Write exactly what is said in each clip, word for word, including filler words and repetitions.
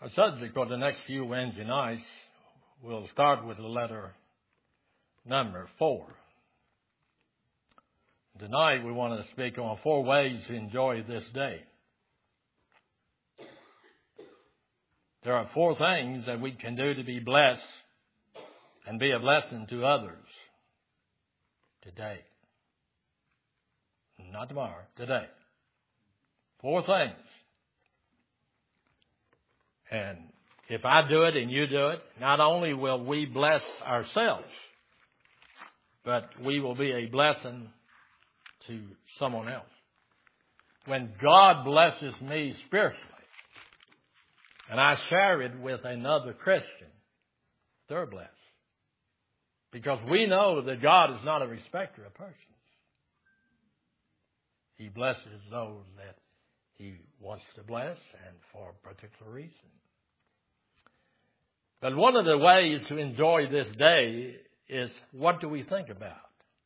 Our subject for the next few Wednesday nights will start with the letter number four. Tonight we want to speak on four ways to enjoy this day. There are four things that we can do to be blessed and be a blessing to others today. Not tomorrow, today. Four things. And if I do it and you do it, not only will we bless ourselves, but we will be a blessing to someone else. When God blesses me spiritually, and I share it with another Christian, they're blessed. Because we know that God is not a respecter of persons. He blesses those that He wants to bless and for a particular reason. But one of the ways to enjoy this day is, what do we think about?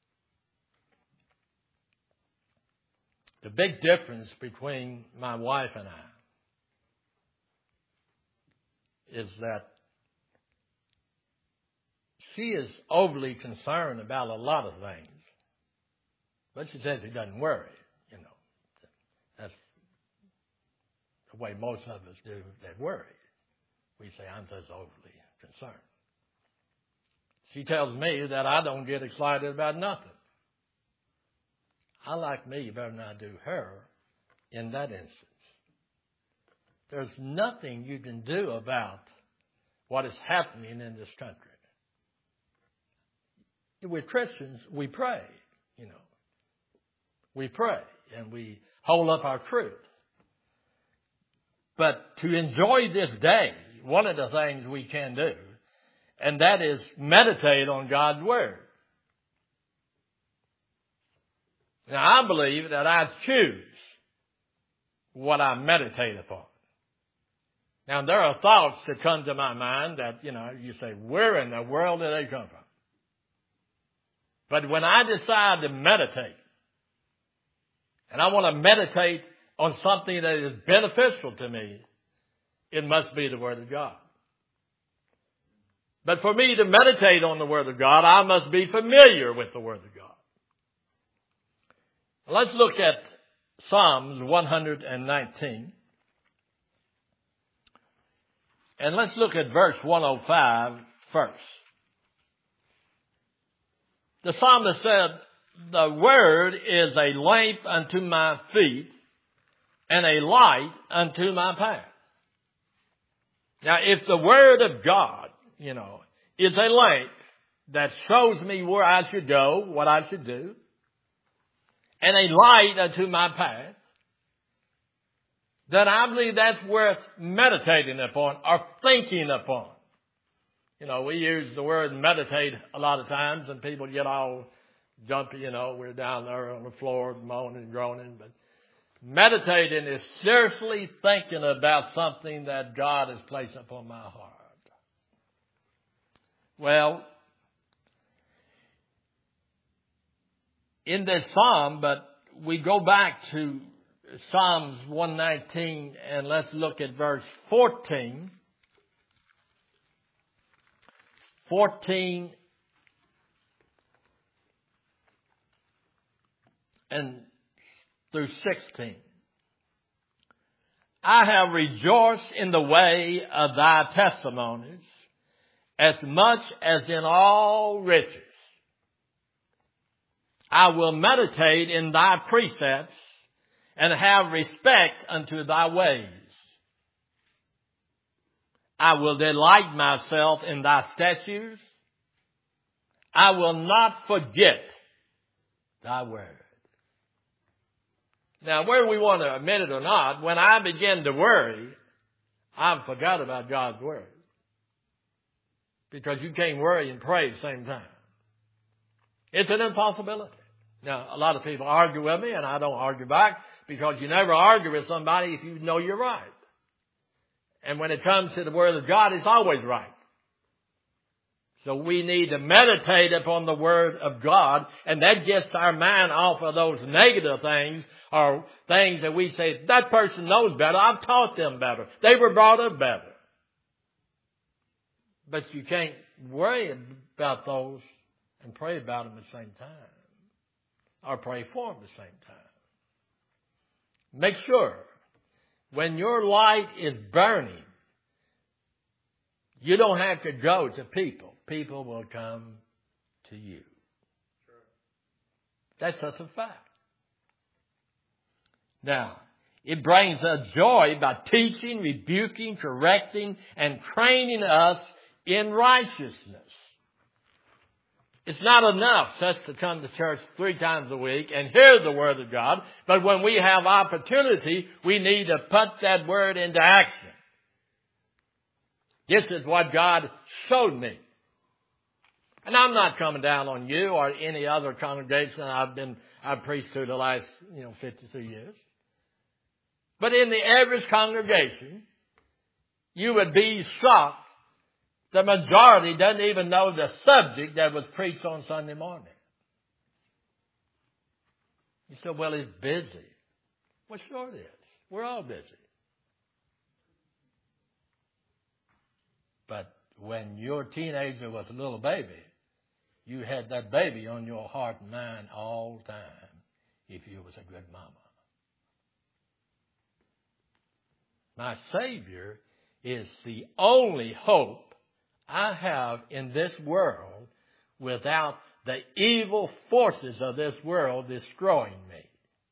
The big difference between my wife and I is that she is overly concerned about a lot of things. But she says it doesn't worry, you know. That's the way most of us do that worry. We say, I'm just overly concerned. She tells me that I don't get excited about nothing. I like me better than I do her in that instance. There's nothing you can do about what is happening in this country. We're Christians, we pray, you know. We pray and we hold up our truth. But to enjoy this day, one of the things we can do, and that is meditate on God's Word. Now, I believe that I choose what I meditate upon. Now, there are thoughts that come to my mind that, you know, you say, where in the world do they come from? But when I decide to meditate, and I want to meditate on something that is beneficial to me, it must be the Word of God. But for me to meditate on the Word of God, I must be familiar with the Word of God. Let's look at Psalms one hundred nineteen. And let's look at verse one oh five first. The psalmist said, the Word is a lamp unto my feet and a light unto my path. Now, if the Word of God, you know, is a lamp that shows me where I should go, what I should do, and a light unto my path, then I believe that's worth meditating upon or thinking upon. You know, we use the word meditate a lot of times and people get all jumpy, you know, we're down there on the floor moaning and groaning, but meditating is seriously thinking about something that God has placed upon my heart. Well, in this psalm, but we go back to Psalms one nineteen and let's look at verse fourteen. fourteen and through sixteen. I have rejoiced in the way of thy testimonies as much as in all riches. I will meditate in thy precepts and have respect unto thy ways. I will delight myself in thy statutes. I will not forget thy word. Now, whether we want to admit it or not, when I begin to worry, I've forgot about God's word. Because you can't worry and pray at the same time. It's an impossibility. Now, a lot of people argue with me, and I don't argue back, because you never argue with somebody if you know you're right. And when it comes to the Word of God, it's always right. So we need to meditate upon the Word of God, and that gets our mind off of those negative things, or things that we say, that person knows better, I've taught them better, they were brought up better. But you can't worry about those and pray about them at the same time. Or pray for them at the same time. Make sure when your light is burning, you don't have to go to people. People will come to you. That's just a fact. Now, it brings us joy by teaching, rebuking, correcting, and training us in righteousness. It's not enough just to come to church three times a week and hear the Word of God, but when we have opportunity, we need to put that Word into action. This is what God showed me. And I'm not coming down on you or any other congregation I've been, I've preached to the last, you know, fifty-two years. But in the average congregation, you would be shocked. The majority doesn't even know the subject that was preached on Sunday morning. You say, well, he's busy. Well, sure it is. We're all busy. But when your teenager was a little baby, you had that baby on your heart and mind all the time if you was a good mama. My Savior is the only hope I have in this world without the evil forces of this world destroying me.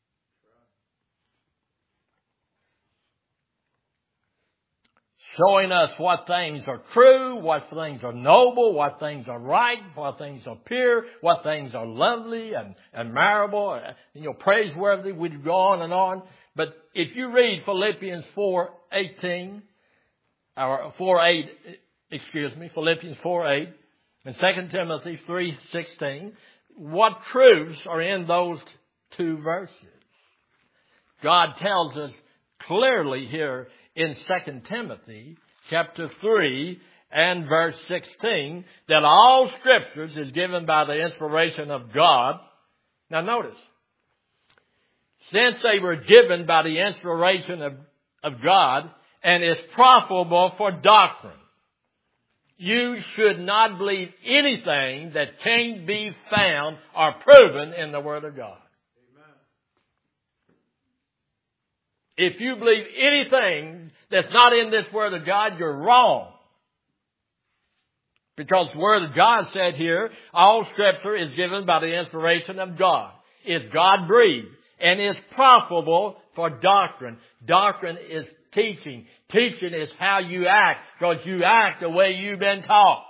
Showing us what things are true, what things are noble, what things are right, what things are pure, what things are lovely and admirable, and, you know, praiseworthy. We'd go on and on. But if you read Philippians four eighteen, or four eight, excuse me, Philippians four eight, and Second Timothy three sixteen, what truths are in those two verses? God tells us clearly here in Second Timothy chapter three and verse sixteen that all Scriptures is given by the inspiration of God. Now notice, since they were given by the inspiration of, of God and is profitable for doctrine, you should not believe anything that can't be found or proven in the Word of God. Amen. If you believe anything that's not in this Word of God, you're wrong. Because the Word of God said here, all Scripture is given by the inspiration of God. Is God-breathed and is profitable for doctrine. Doctrine is teaching. Teaching is how you act, because you act the way you've been taught.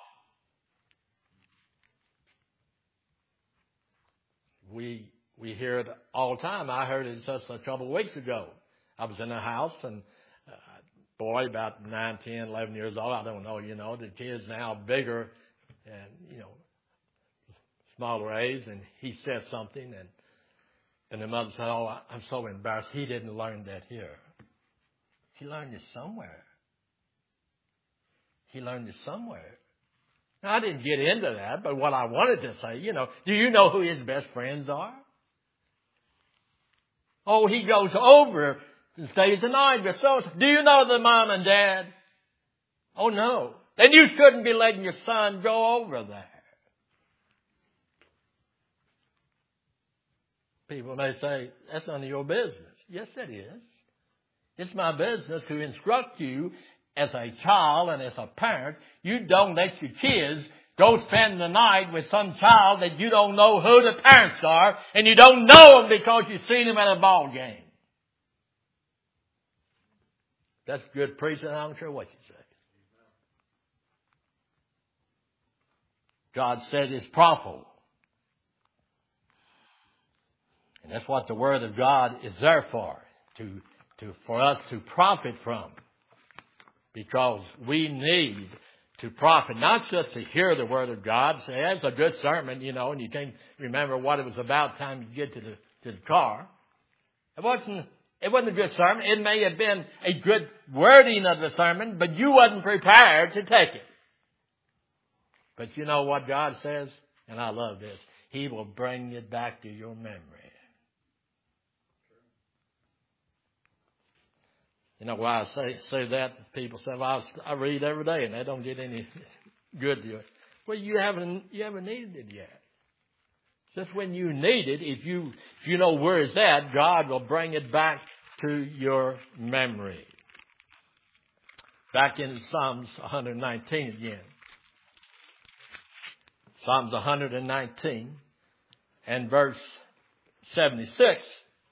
We we hear it all the time. I heard it just a couple of weeks ago. I was in a house, and a boy about nine, ten, eleven years old, I don't know, you know, the kid's now bigger and, you know, smaller age, and he said something, and And the mother said, oh, I'm so embarrassed. He didn't learn that here. He learned it somewhere. He learned it somewhere. Now, I didn't get into that, but what I wanted to say, you know, do you know who his best friends are? Oh, he goes over and stays the night with so. Do you know the mom and dad? Oh, no. Then you shouldn't be letting your son go over there. People may say, that's none of your business. Yes, it is. It's my business to instruct you as a child and as a parent. You don't let your kids go spend the night with some child that you don't know who the parents are, and you don't know them because you've seen them at a ball game. That's good preaching. I don't care what you say. God said it's profitable. And that's what the Word of God is there for, to, to, for us to profit from. Because we need to profit, not just to hear the Word of God, say, that's a good sermon, you know, and you can't remember what it was about time you get to the, to the car. It wasn't, it wasn't a good sermon. It may have been a good wording of the sermon, but you wasn't prepared to take it. But you know what God says? And I love this. He will bring it back to your memory. You know why I say say that? People say, well, I read every day and they don't get any good to you. Well, you haven't you haven't needed it yet. Just when you need it, if you if you know where it's at, God will bring it back to your memory. Back in Psalms one nineteen again. Psalms one nineteen and verse seventy-six.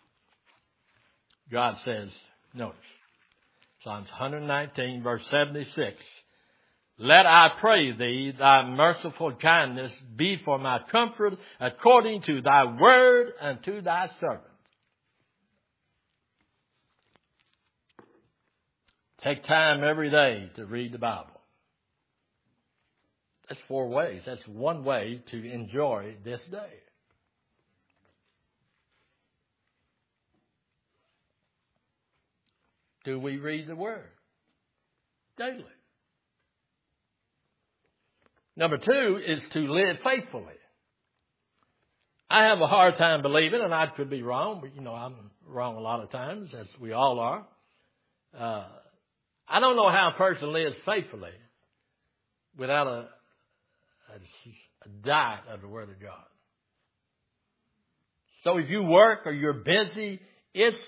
God says, notice, Psalms one nineteen, verse seventy-six. Let, I pray thee, thy merciful kindness be for my comfort according to thy word unto thy servant. Take time every day to read the Bible. That's four ways. That's one way to enjoy this day. Do we read the Word daily? Number two is to live faithfully. I have a hard time believing, and I could be wrong, but you know I'm wrong a lot of times, as we all are. Uh, I don't know how a person lives faithfully without a, a, a diet of the Word of God. So if you work or you're busy, it's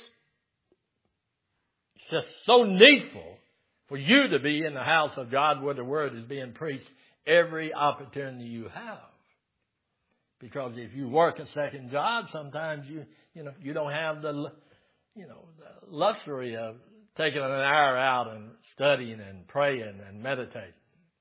just so needful for you to be in the house of God where the Word is being preached every opportunity you have. Because if you work a second job, sometimes you you know you don't have the you know the luxury of taking an hour out and studying and praying and meditating.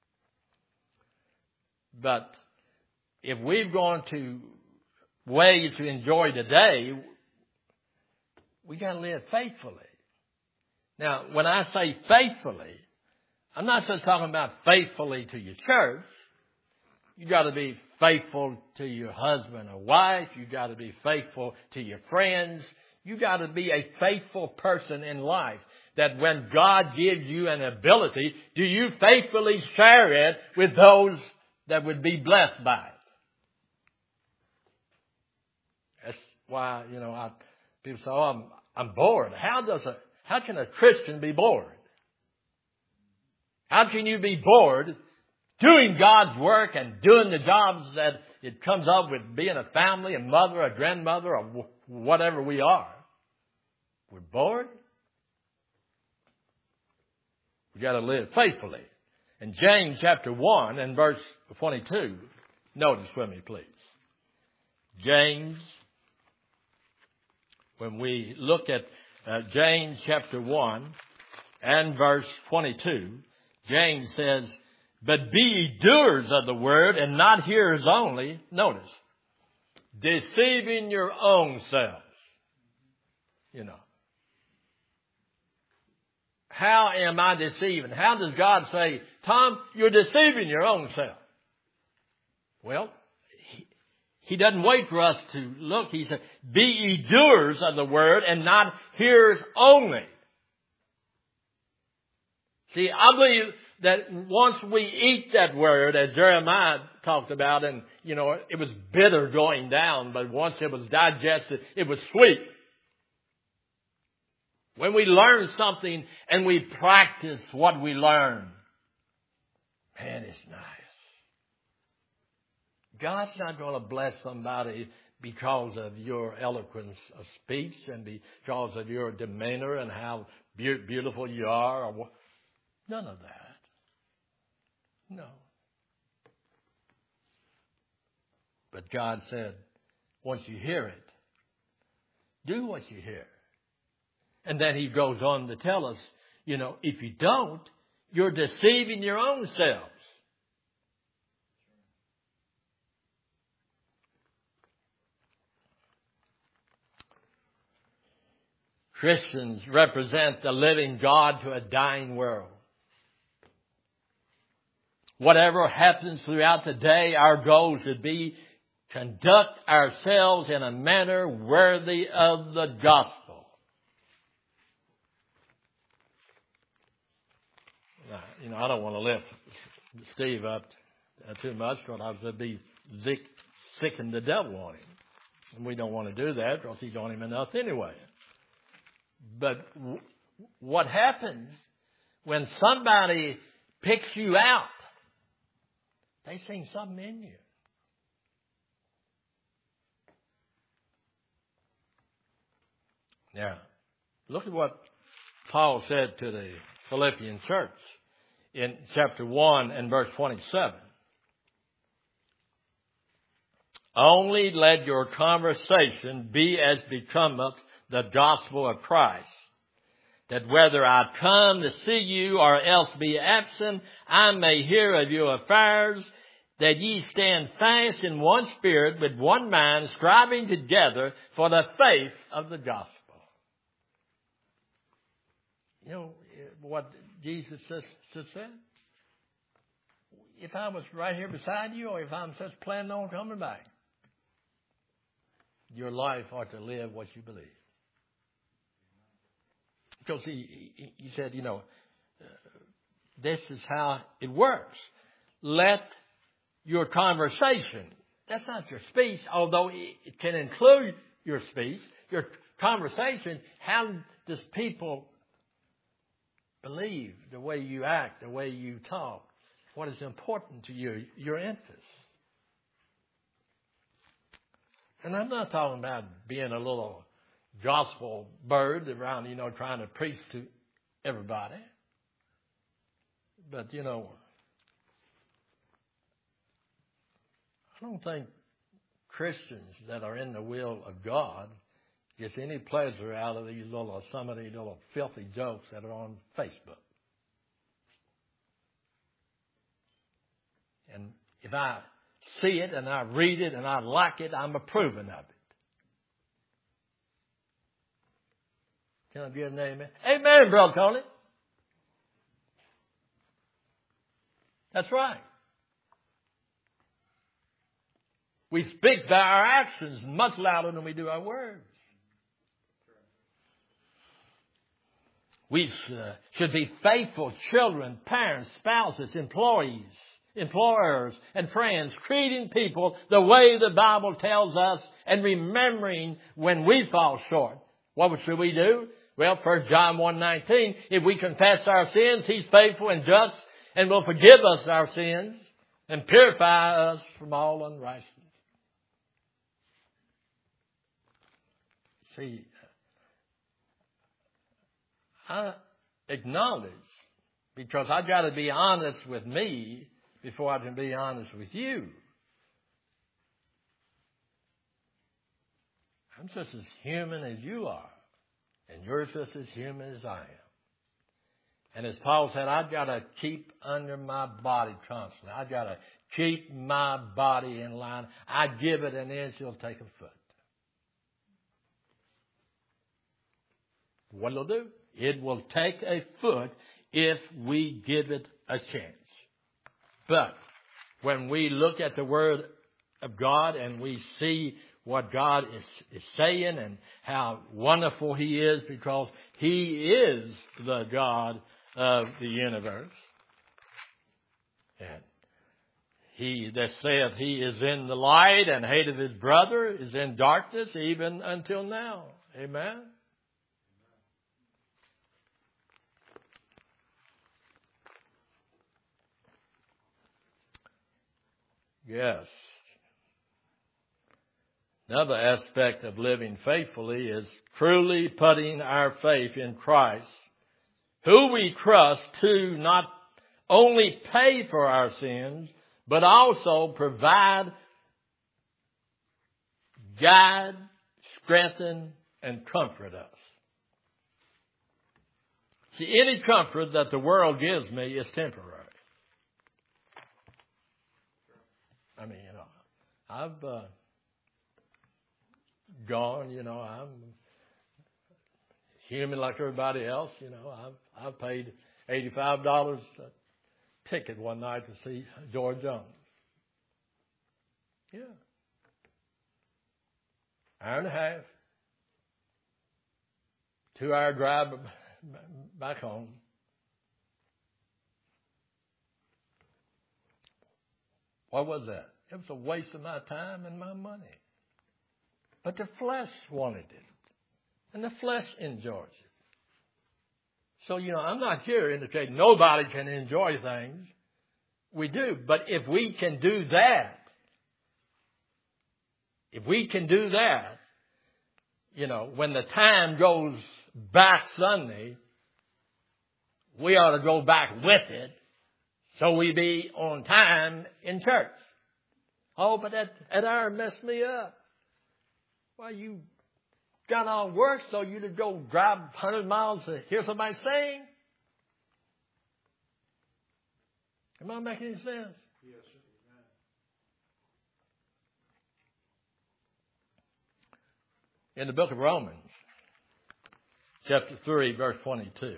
But if we've gone to ways to enjoy the day, we got to live faithfully. Now, when I say faithfully, I'm not just talking about faithfully to your church. You got to be faithful to your husband or wife. You got to be faithful to your friends. You got to be a faithful person in life. That when God gives you an ability, do you faithfully share it with those that would be blessed by it? That's why, you know, I, people say, oh, I'm, I'm bored. How does a, how can a Christian be bored? How can you be bored doing God's work and doing the jobs that it comes up with being a family, a mother, a grandmother, or whatever we are? We're bored. We got to live faithfully. In James chapter one and verse twenty-two, notice with me, please. James, when we look at uh, James chapter one and verse twenty-two, James says, but be ye doers of the word and not hearers only, notice, deceiving your own selves. You know. How am I deceiving? How does God say, Tom, you're deceiving your own self? Well, he, he doesn't wait for us to look. He said, be ye doers of the word and not hearers only. See, I believe that once we eat that word, as Jeremiah talked about, and, you know, it was bitter going down, but once it was digested, it was sweet. When we learn something and we practice what we learn, man, it's nice. God's not going to bless somebody because of your eloquence of speech and because of your demeanor and how be- beautiful you are. Or none of that. No. But God said, once you hear it, do what you hear. And then he goes on to tell us, you know, if you don't, you're deceiving your own selves. Christians represent the living God to a dying world. Whatever happens throughout the day, our goal should be conduct ourselves in a manner worthy of the gospel. Now, you know, I don't want to lift Steve up too much because I would be sick, sicking the devil on him. And we don't want to do that because he's on him enough anyway. But w- what happens when somebody picks you out They seen something in you. Now, look at what Paul said to the Philippian church in chapter one and verse twenty-seven. Only let your conversation be as becometh the gospel of Christ, that whether I come to see you or else be absent, I may hear of your affairs, that ye stand fast in one spirit with one mind, striving together for the faith of the gospel. You know what Jesus just said? If I was right here beside you, or if I'm just planning on coming back, your life ought to live what you believe. Because he, he, he said, you know, uh, this is how it works. Let your conversation, that's not your speech, although it can include your speech, your conversation, how does people believe, the way you act, the way you talk, what is important to you, your interests. And I'm not talking about being a little gospel bird around, you know, trying to preach to everybody. But, you know, I don't think Christians that are in the will of God gets any pleasure out of these little, some of these little filthy jokes that are on Facebook. And if I see it and I read it and I like it, I'm approving of it. Can I get an amen? Amen, Brother Tony. That's right. We speak by our actions much louder than we do our words. We uh, should be faithful children, parents, spouses, employees, employers, and friends, treating people the way the Bible tells us and remembering when we fall short. What should we do? Well, First John one nineteen, if we confess our sins, He's faithful and just and will forgive us our sins and purify us from all unrighteousness. See, I acknowledge, because I got to be honest with me before I can be honest with you. I'm just as human as you are, and you're just as human as I am. And as Paul said, I've got to keep under my body constantly. I've got to keep my body in line. I give it an inch, it'll take a foot. What it'll do? It will take a foot if we give it a chance. But when we look at the Word of God and we see what God is, is saying and how wonderful He is, because He is the God of the universe. And he that saith he is in the light and hateth his brother is in darkness even until now. Amen. Yes. Another aspect of living faithfully is truly putting our faith in Christ, who we trust to not only pay for our sins, but also provide, guide, strengthen, and comfort us. See, any comfort that the world gives me is temporary. I mean, you know, I've uh, gone, you know, I'm human like everybody else, you know. I've, I've paid eighty-five dollars a ticket one night to see George Jones. Yeah. Hour and a half. Two hour drive back home. What was that? It was a waste of my time and my money. But the flesh wanted it. And the flesh enjoys it. So, you know, I'm not here indicating nobody can enjoy things. We do. But if we can do that, if we can do that, you know, when the time goes back Sunday, we ought to go back with it so we be on time in church. Oh, but that, that hour messed me up. Well, you got on work so you to go drive one hundred miles to hear somebody sing? Am I making any sense? Yes, sir. In the book of Romans, chapter three, verse twenty-two.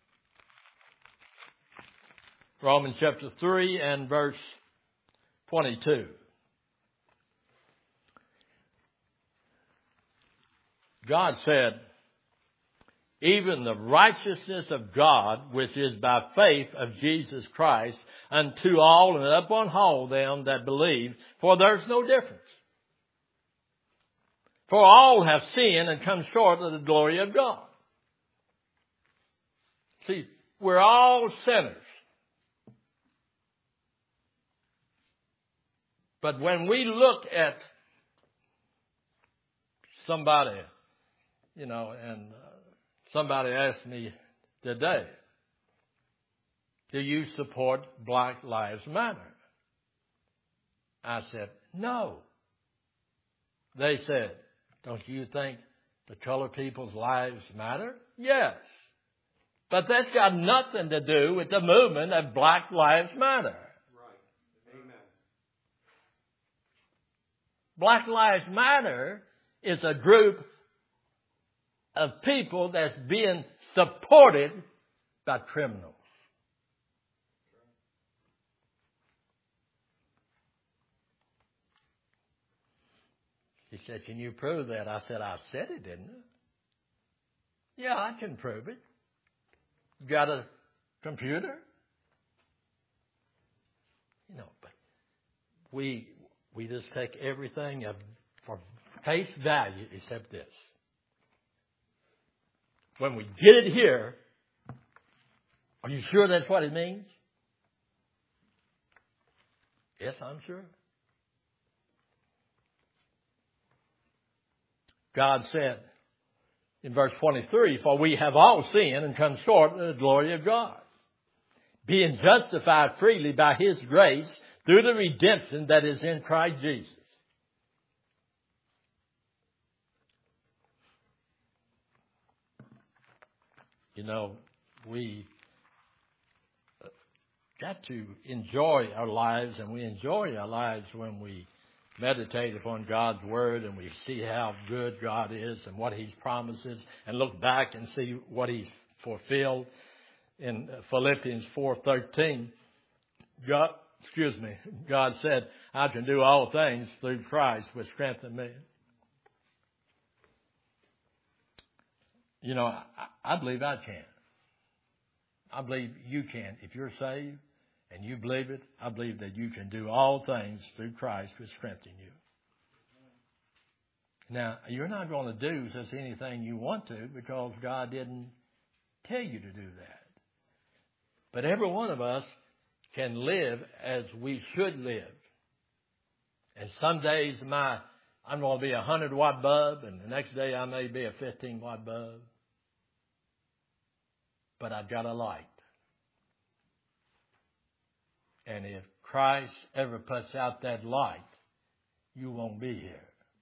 Romans chapter three and verse twenty-two. God said, even the righteousness of God, which is by faith of Jesus Christ, unto all and upon all them that believe, for there's no difference. For all have sinned and come short of the glory of God. See, we're all sinners. But when we look at somebody, you know, and somebody asked me today, do you support Black Lives Matter? I said, no. They said, don't you think the colored people's lives matter? Yes. But that's got nothing to do with the movement of Black Lives Matter. Right. Amen. Black Lives Matter is a group of people that's being supported by criminals. He said, can you prove that? I said, I said it, didn't I? Yeah, I can prove it. Got a computer? You know, but we we just take everything for face value except this. When we get it here, are you sure that's what it means? Yes, I'm sure. God said in verse twenty-three, for we have all sinned and come short of the glory of God, being justified freely by His grace through the redemption that is in Christ Jesus. You know, we got to enjoy our lives, and we enjoy our lives when we meditate upon God's Word and we see how good God is and what He's promises and look back and see what He's fulfilled. In Philippians four thirteen, God, excuse me, God said, I can do all things through Christ which strengthens me. You know, I, I believe I can. I believe you can. If you're saved and you believe it, I believe that you can do all things through Christ which strengthens you. Now, you're not going to do just anything you want to because God didn't tell you to do that. But every one of us can live as we should live. And some days my I'm going to be a hundred watt bulb, and the next day I may be a fifteen watt bulb. But I've got a light. And if Christ ever puts out that light, you won't be here.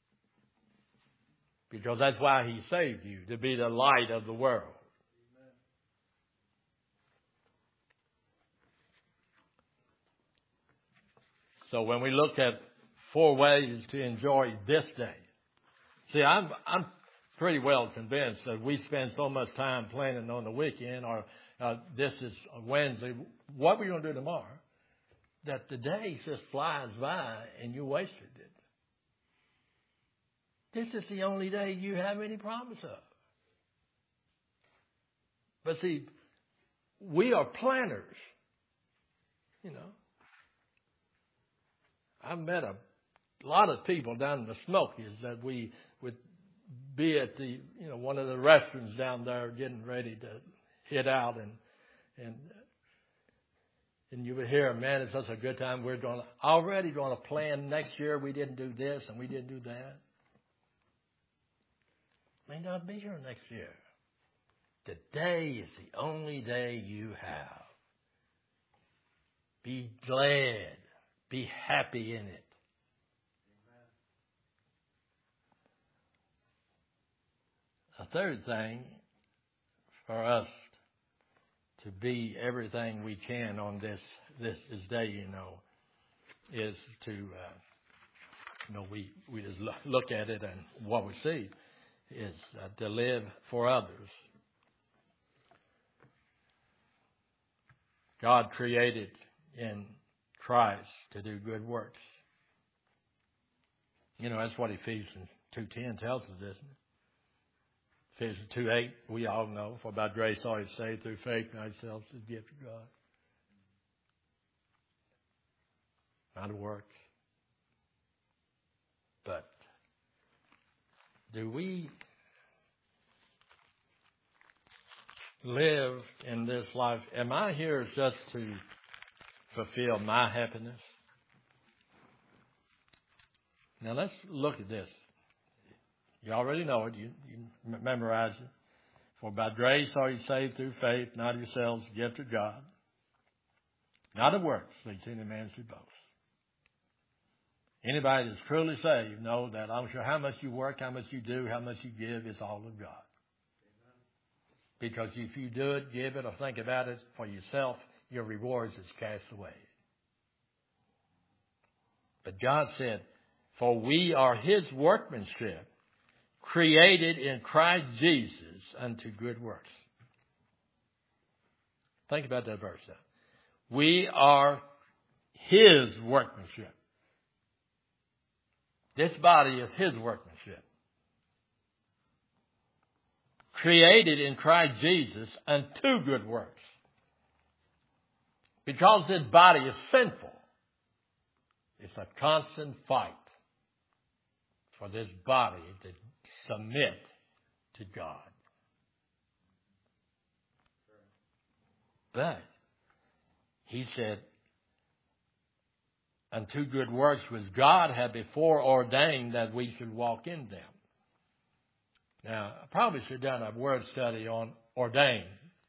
Because that's why He saved you, to be the light of the world. So when we look at four ways to enjoy this day, see, I'm I'm pretty well convinced that we spend so much time planning on the weekend, or uh, this is Wednesday. What are we going to do tomorrow? That the day just flies by and you wasted it. This is the only day you have any promise of. But see, we are planners. You know. I've met a lot of people down in the Smokies that we would be at the, you know, one of the restaurants down there getting ready to head out, and, and and you would hear, man, it's such a good time. We're going to, already going to plan next year. We didn't do this and we didn't do that. May not be here next year. Today is the only day you have. Be glad. Be happy in it. A third thing for us to be everything we can on this this, this day, you know, is to, uh, you know, we, we just look at it and what we see is uh, to live for others. God created in Christ to do good works. You know, that's what Ephesians two ten tells us, isn't it? Ephesians two eight, we all know, for by grace are you saved through faith in ourselves, the gift of God. Not of works. But do we live in this life? Am I here just to fulfill my happiness? Now let's look at this. You already know it. You, you memorize it. For by grace are you saved through faith, not yourselves, gift of God. Not of works, lest any man should boast. Anybody that's truly saved know that I don't care how much you work, how much you do, how much you give, it's all of God. Because if you do it, give it, or think about it for yourself, your rewards is cast away. But God said, for we are His workmanship, created in Christ Jesus unto good works. Think about that verse now. We are His workmanship. This body is His workmanship. Created in Christ Jesus unto good works. Because this body is sinful, it's a constant fight for this body to submit to God. But He said, unto good works which God had before ordained that we should walk in them. Now, I probably should have done a word study on ordained.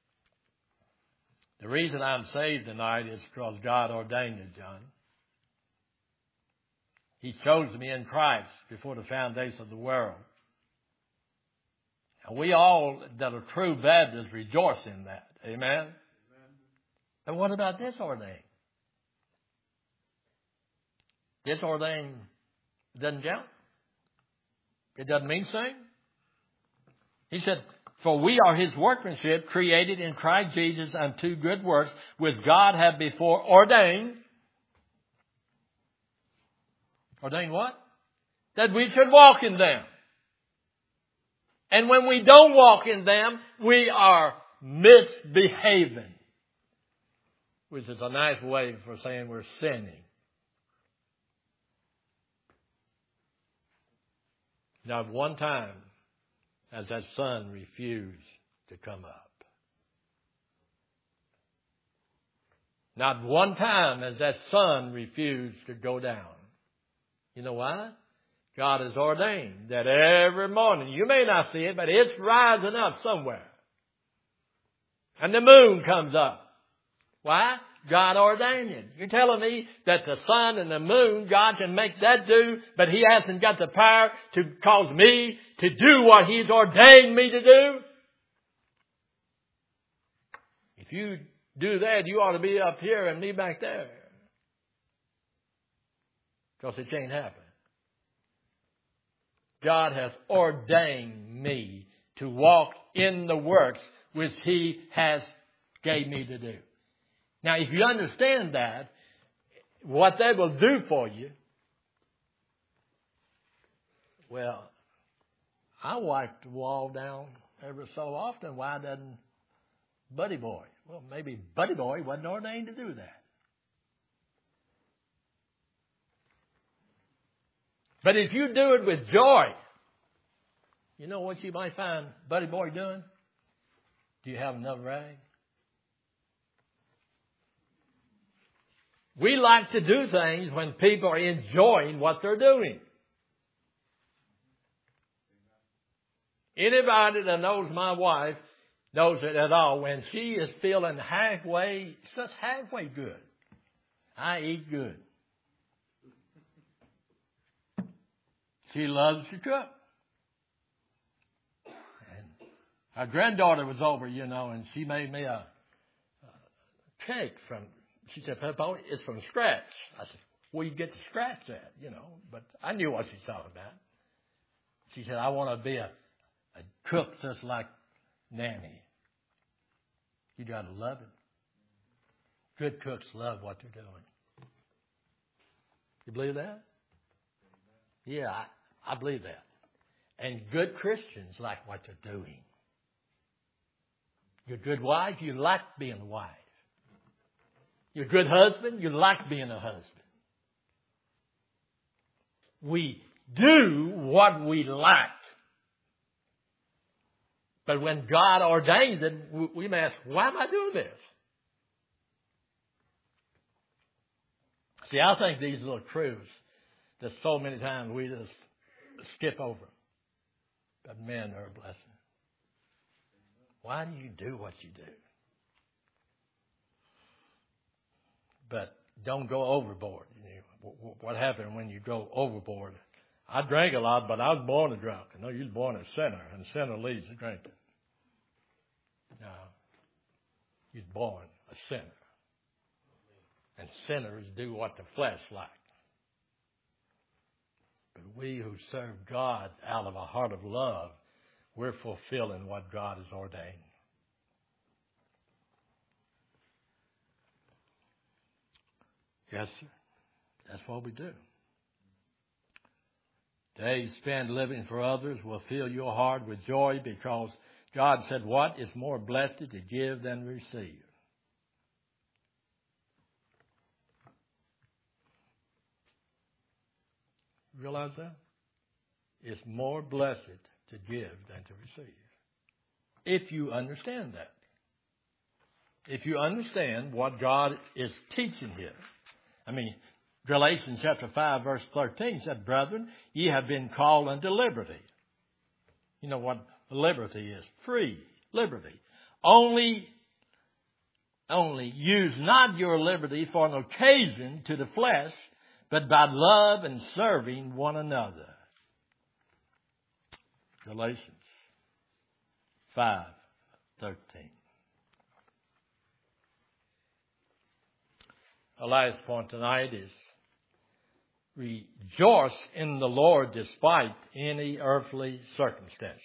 The reason I'm saved tonight is because God ordained it, John. He chose me in Christ before the foundation of the world. And we all that are true Baptists rejoice in that. Amen? Amen. And what about disordained? Disordained doesn't count. It doesn't mean same. He said, for we are His workmanship, created in Christ Jesus unto good works, which God had before ordained. Ordained what? That we should walk in them. And when we don't walk in them, we are misbehaving. Which is a nice way for saying we're sinning. Not one time has that sun refused to come up. Not one time has that sun refused to go down. You know why? God has ordained that every morning, you may not see it, but it's rising up somewhere. And the moon comes up. Why? God ordained it. You're telling me that the sun and the moon, God can make that do, but He hasn't got the power to cause me to do what He's ordained me to do? If you do that, you ought to be up here and me back there. Because it can't happen. God has ordained me to walk in the works which He has gave me to do. Now, if you understand that, what that will do for you, well, I wipe the wall down every so often. Why doesn't Buddy Boy? Well, maybe Buddy Boy wasn't ordained to do that. But if you do it with joy, you know what you might find Buddy Boy doing? Do you have enough rag? We like to do things when people are enjoying what they're doing. Anybody that knows my wife knows it at all. When she is feeling halfway, just halfway good, I eat good. She loves to cook. And our granddaughter was over, you know, and she made me a, a cake from, she said, Papa, it's from scratch. I said, where you get the scratch at, you know, but I knew what she was talking about. She said, I want to be a, a cook just like Nanny. You got to love it. Good cooks love what they're doing. You believe that? Yeah, I, I believe that. And good Christians like what they're doing. You're a good wife, you like being a wife. You're a good husband, you like being a husband. We do what we like. But when God ordains it, we may ask, why am I doing this? See, I think these little truths that so many times we just skip over. But men are a blessing. Why do you do what you do? But don't go overboard. You know, what happened when you go overboard? I drank a lot, but I was born a drunk. I know you was born a sinner, and a sinner leads to drinking. No, you was born a sinner. And sinners do what the flesh likes. But we who serve God out of a heart of love, we're fulfilling what God has ordained. Yes, sir. That's what we do. Days spent living for others will fill your heart with joy because God said, what is more blessed to give than receive? Realize that? It's more blessed to give than to receive. If you understand that. If you understand what God is teaching here. I mean, Galatians chapter five verse thirteen said, brethren, ye have been called unto liberty. You know what liberty is? Free liberty. Only, only use not your liberty for an occasion to the flesh, but by love and serving one another. Galatians five thirteen. The last point tonight is rejoice in the Lord despite any earthly circumstances.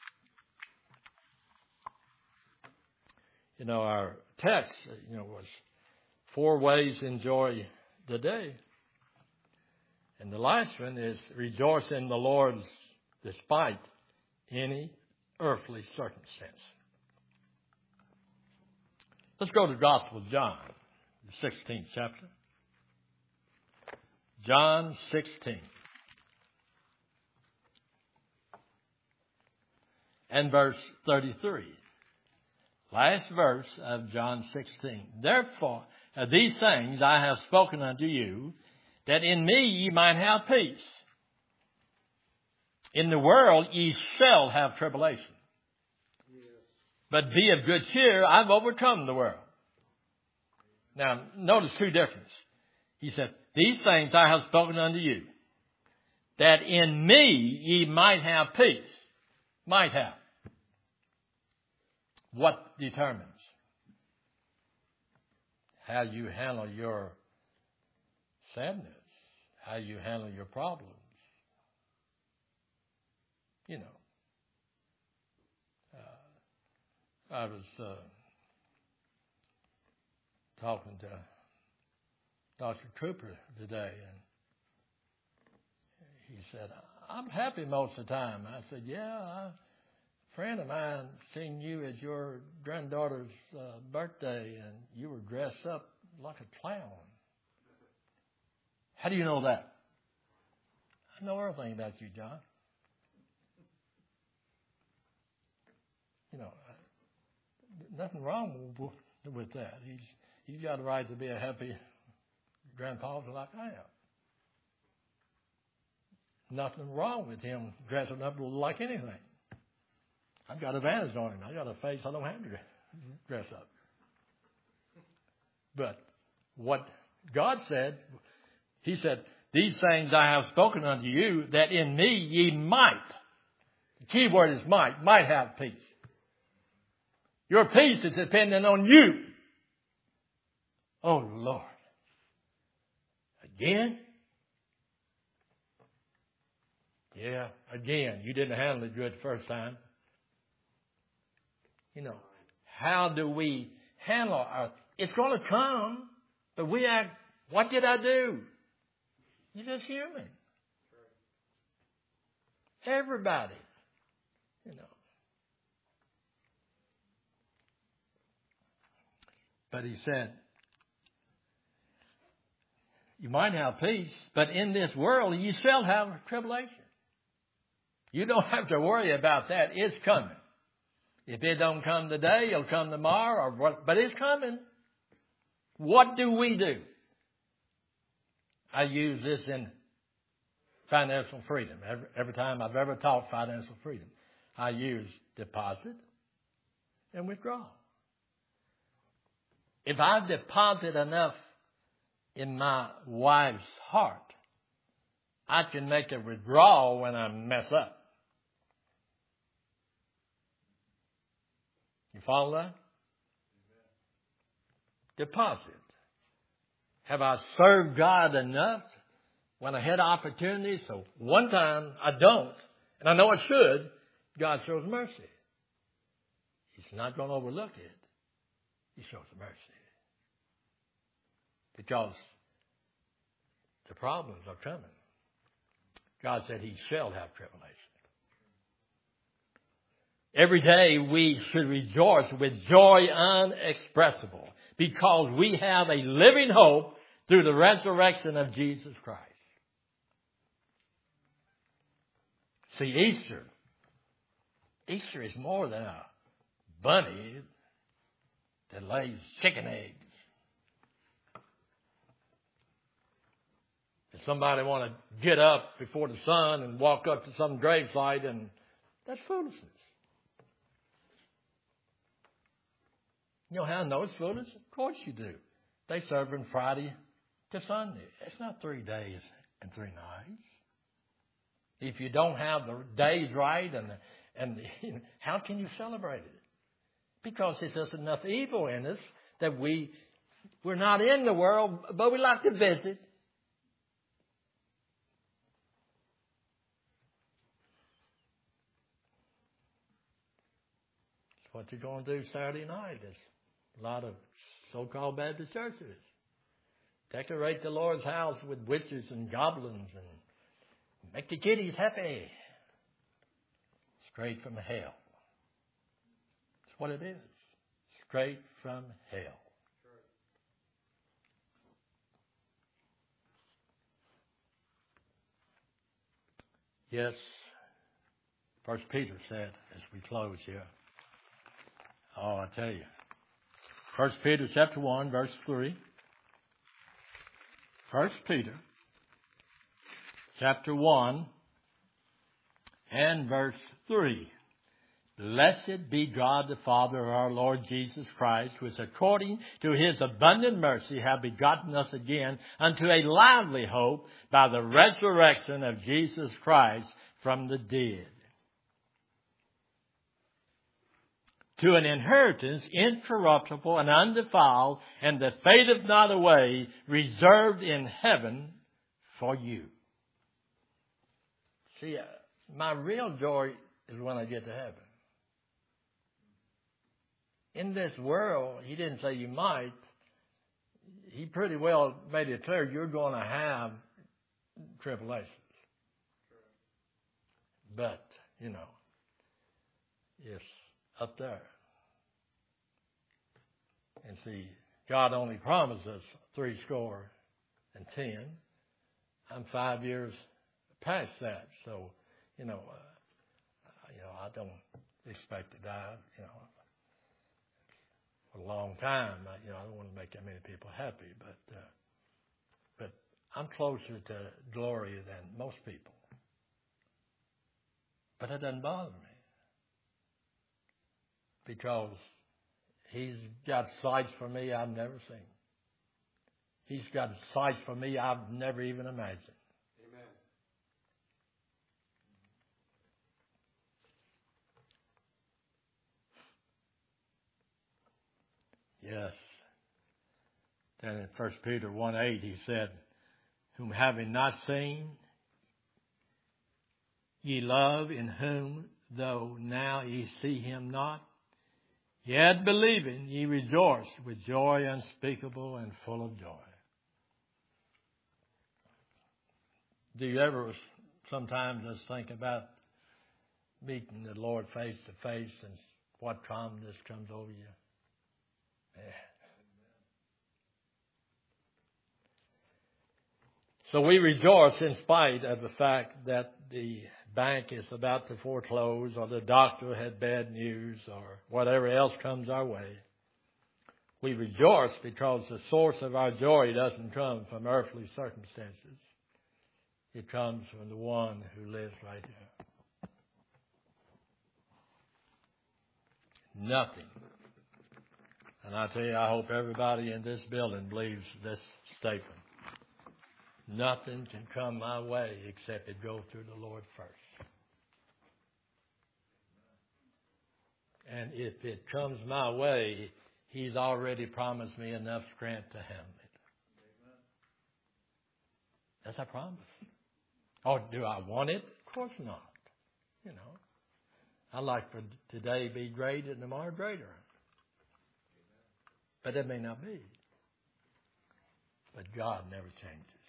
You know, our text, you know, was four ways to enjoy the day. And the last one is rejoice in the Lord despite any earthly circumstance. Let's go to the Gospel of John, the sixteenth chapter. John sixteen. And verse thirty-three. Last verse of John sixteen. Therefore, uh, these things I have spoken unto you, that in me ye might have peace. In the world ye shall have tribulation. Yes. But be of good cheer, I've overcome the world. Now, notice two differences. He said, these things I have spoken unto you, that in me ye might have peace. Might have. What determines how you handle your sadness, how you handle your problems? You know, uh, I was uh, talking to Doctor Cooper today, and he said, I'm happy most of the time. I said, yeah, I, a friend of mine seen you at your granddaughter's uh, birthday, and you were dressed up like a clown. How do you know that? I know everything about you, John. You know, nothing wrong with that. He's he's got a right to be a happy grandpas are like I am. Nothing wrong with him dressing up like anything. I've got advantage on him. I got a face I don't have to dress up. But what God said, He said, these things I have spoken unto you, that in me ye might. The key word is might. Might have peace. Your peace is dependent on you. Oh, Lord. Again? Yeah, again. You didn't handle it good the first time. You know, how do we handle our... It's going to come, but we act, what did I do? You're just human. Everybody, you know. But he said, you might have peace, but in this world you shall have tribulation. You don't have to worry about that. It's coming. If it don't come today, it'll come tomorrow, or what, but it's coming. What do we do? I use this in financial freedom. Every, every time I've ever taught financial freedom, I use deposit and withdraw. If I deposit enough in my wife's heart, I can make a withdrawal when I mess up. You follow that? Deposit. Have I served God enough when I had opportunities? So one time I don't, and I know I should. God shows mercy. He's not going to overlook it. He shows mercy. Because the problems are coming. God said He shall have tribulation. Every day we should rejoice with joy unexpressible because we have a living hope through the resurrection of Jesus Christ. See, Easter, Easter is more than a bunny that lays chicken eggs. If somebody want to get up before the sun and walk up to some gravesite, and that's foolishness. You know how I know it's foolish? Of course you do. They serve from Friday to Sunday. It's not three days and three nights. If you don't have the days right, and and you know, how can you celebrate it? Because there's just enough evil in us that we we're not in the world, but we like to visit. That's what you're going to do Saturday night. Is a lot of so-called Baptist churches decorate the Lord's house with witches and goblins and make the kiddies happy. Straight from hell. That's what it is. Straight from hell. Yes, First Peter said, as we close here. Oh, I tell you. First Peter chapter one, verse three. First Peter chapter one and verse three. Blessed be God the Father of our Lord Jesus Christ, which according to His abundant mercy have begotten us again unto a lively hope by the resurrection of Jesus Christ from the dead, to an inheritance incorruptible and undefiled, and that fadeth not away, reserved in heaven for you. See, uh, my real joy is when I get to heaven. In this world, He didn't say you might. He pretty well made it clear you're going to have tribulations. But, you know, it's up there. And see, God only promised us three score and ten. I'm five years past that, so you know, uh, you know, I don't expect to die. You know, for a long time. I, you know, I don't want to make that many people happy, but uh, I'm closer to glory than most people. But it doesn't bother me. Because He's got sights for me I've never seen. He's got sights for me I've never even imagined. Amen. Yes. Then in First Peter one eight he said, whom having not seen, ye love, in whom, though now ye see Him not, yet believing ye rejoice with joy unspeakable and full of joy. Do you ever sometimes just think about meeting the Lord face to face and what calmness comes over you? Yeah. So we rejoice in spite of the fact that the bank is about to foreclose, or the doctor had bad news, or whatever else comes our way. We rejoice because the source of our joy doesn't come from earthly circumstances. It comes from the one who lives right here. Nothing. And I tell you, I hope everybody in this building believes this statement. Nothing can come my way except it go through the Lord first. And if it comes my way, He's already promised me enough strength to handle it. That's a promise. Oh, do I want it? Of course not. You know, I like for today be great and tomorrow greater. But it may not be. But God never changes.